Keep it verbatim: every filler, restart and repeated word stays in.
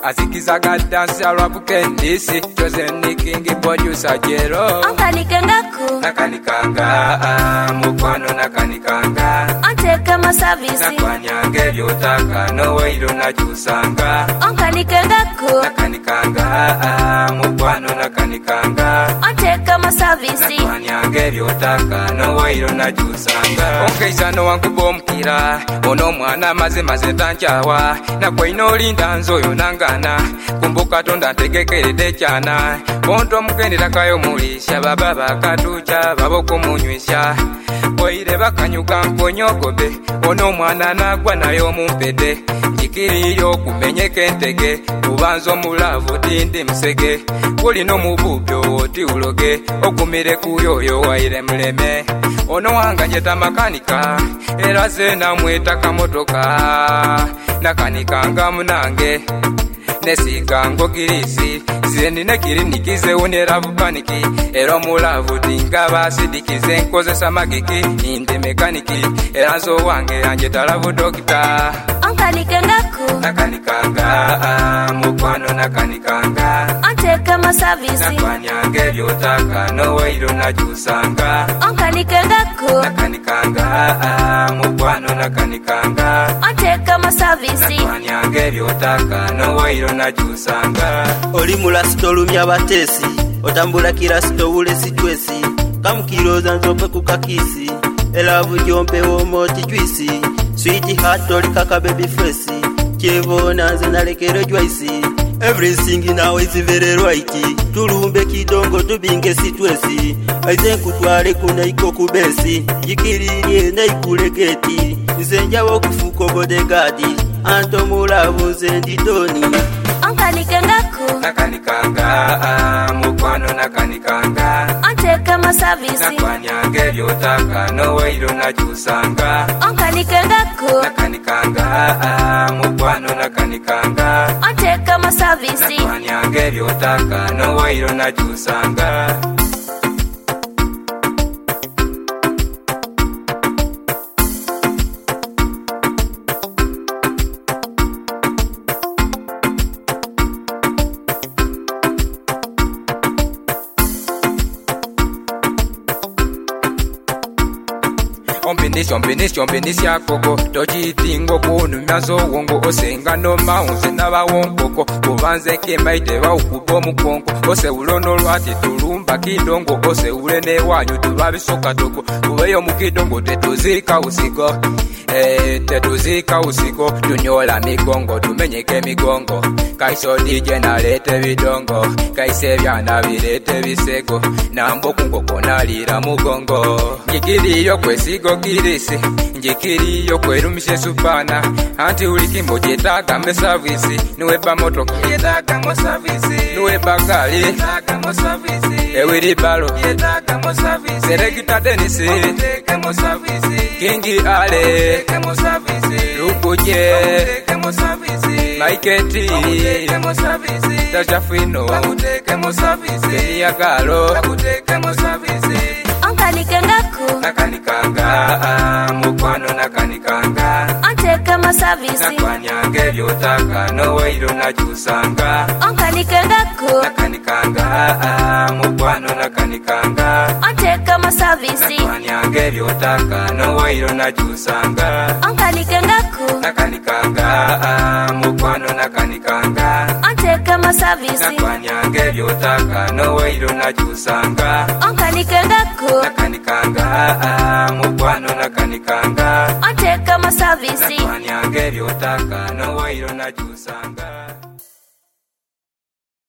Azikizaga dance arabuke ndisi Choze nikingi producer jero Ankanikengaku Nakanikanga mukwano nakanikanga Anteka masavisi Nakwanyange vyotaka no wairo najusanga Ankanikengaku Nakanikanga mukwano nakanikanga Anteka masavisi Nakwanyange vyotaka no wairo najusanga Onkeisano wangu bomkira Ono mwana maze maze tanchawa Nakwa ino linda nzoyo nangana Kumbuka tonda tegekerede chana Konto mkenira kayo mulisha Baba bakatucha babo kumunywesha Oire bakanyuka mponyogobe Ono mwana nagwa nayo mumpede Njikiriyo kumenyeke ntege Kubanzo mulavu dindi msege Kuli no mububyo oti uloge Okumire kuyoyo waire mleme Ono wanga jeta makanika Eraze na mweta kamotoka Nakanikanga munange Nesiga ngo girisi Zendi nekiri nikize uneravu paniki Ero mulavu dinga basidikize nkoze samagiki Inde mekaniki Eranzo wange anjeta lavu dokita Ankanikengaku Nakanikanga mukwano nakanikanga Anteka masavisi Nakwanyange vyotaka no wairo najusanga Ankanikengaku Nakanikanga mukwano nakanikanga Anteka masavisi Nakwanyange vyotaka no wairo najusanga Oli mulasito lumya batesi Otambula kirasito ule sitwesi Kamukiroza nzope kukakisi Elavu jompe womoti juisi Sweetie heart oli kaka baby face Chevo nanze nalekero jwaisi Everything now is very right Tulumbe kidongo tubinge sitwesi Aize kutwale kuna iko kubesi Jikiririe na ikulegeti Nzenja wokufuko bodegadi Anto mulavu zenditoni Ankanikengaku Nakanikanga mukwano nakanikanga Anteka masavisi Nakwanyange vyotaka no wairo najusanga Ankanikengaku Nakanikanga mukwano nakanikanga Anteka masavisi Nakwanyange vyotaka no wairo najusanga Ombinisi ombinisi ombinisi akogo Tochitingo kunu myazo wongo Osenga no maunze na bawonkoko Kubanze kemaite wa ukubo mukonko Ose ulono lwati tulumba kidongo Ose ulene wanyu tubabisoka toko Uweyo mukidongo tetuzika usigo Eh, tetuzika usigo Tunyola migongo tumenyeke migongo Kaiso D J nalete bidongo Kaise byana bilete bisego Nambo kungoko nalira mugongo Njikiriyo kwesigo kirisi Njikiriyo kwerumishe supana Anti ulikimbo jetaga me service Nuweba motoka jetaga mo service Nuweba gali jetaga mo service Ewiri balo jetaga mo service Seregita denisi jetaga mo service Kingi ale jetaga mo service Lukuje jetaga mo service Maiketi jetaga mo service Tajafino jetaga mo service Beniagalo jetaga mo service Ankanikengaku Nakanikanga mukwano nakanikanga Anteka masavisi Nakwanyange vyotaka no wairo najusanga Ankanikengaku Nakanikanga mukwano nakanikanga Anteka masavisi Nakwanyange vyotaka no wairo najusanga Ankanikengaku Nakanikanga mukwano nakanikanga Anteka masavisi Nakwanyange vyotaka no wairo najusanga Ankanikengaku Nakanikanga mukwano nakanikanga Anteka masavisi Nakwanyange vyotaka no wairo najusanga